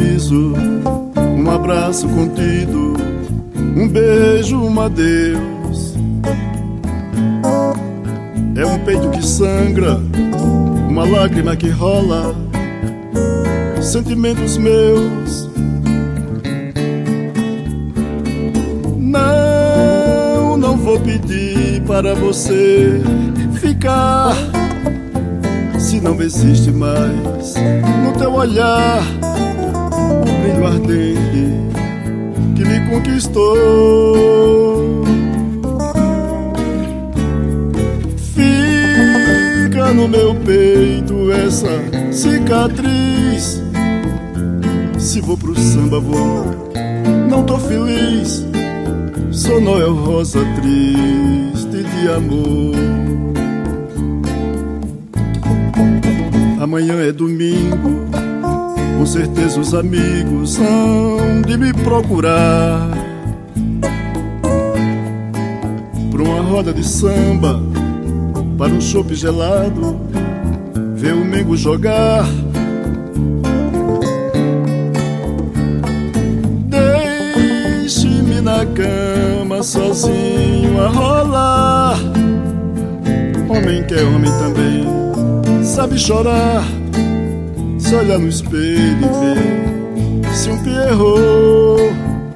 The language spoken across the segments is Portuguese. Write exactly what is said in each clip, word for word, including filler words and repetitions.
sorriso, um abraço contido, um beijo, um adeus. É um peito que sangra, uma lágrima que rola, sentimentos meus. Não, não vou pedir para você ficar, se não existe mais no teu olhar o brilho ardente que me conquistou. Fica no meu peito essa cicatriz. Se vou pro samba vou, não tô feliz. Sou Noel Rosa triste de amor. Amanhã é domingo, com certeza os amigos hão de me procurar pra uma roda de samba, para um chopp gelado, ver o Mengo jogar. Deixe-me na cama sozinho a rolar. Homem que é homem também sabe chorar, se olhar no espelho e ver se um Pierrot.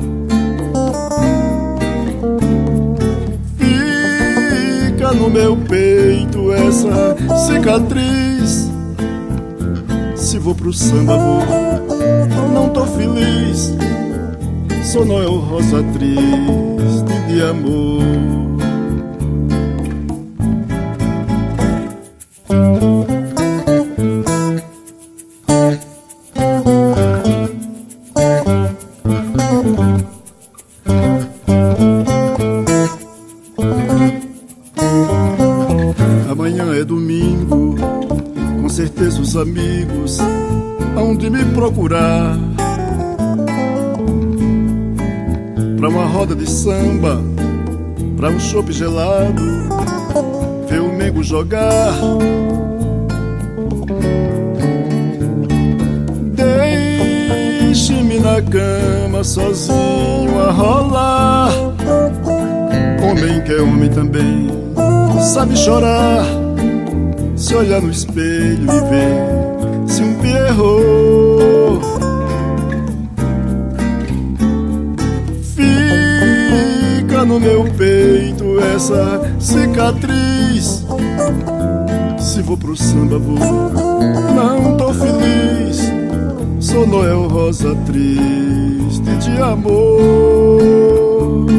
Fica no meu peito essa cicatriz. Se vou pro samba vou, não tô feliz. Sou Noel Rosa triste de amor. Amanhã é domingo, com certeza os amigos hão de me procurar pra uma roda de samba, pra um chopp gelado, ver o Mengo jogar. Deixe-me na cama sozinho a rolar. Homem que é homem também sabe chorar, se olhar no espelho e ver se um Pierrot. Fica no meu peito essa cicatriz. Se vou pro samba vou, não tô feliz. Sou Noel Rosa triste de amor.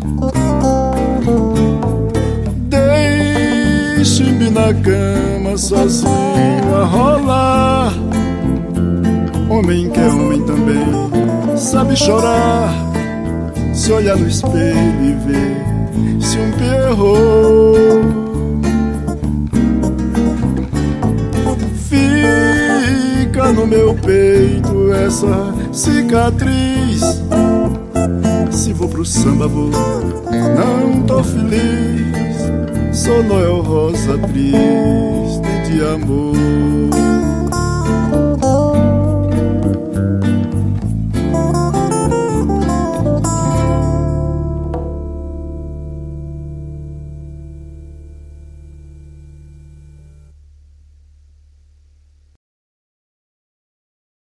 Deixe-me na cama sozinho a rolar. Homem que é homem também sabe chorar, se olhar no espelho e ver se um Pierrot. Fica no meu peito essa cicatriz. Se vou pro samba vou, não tô feliz. Sou Noel Rosa triste de amor.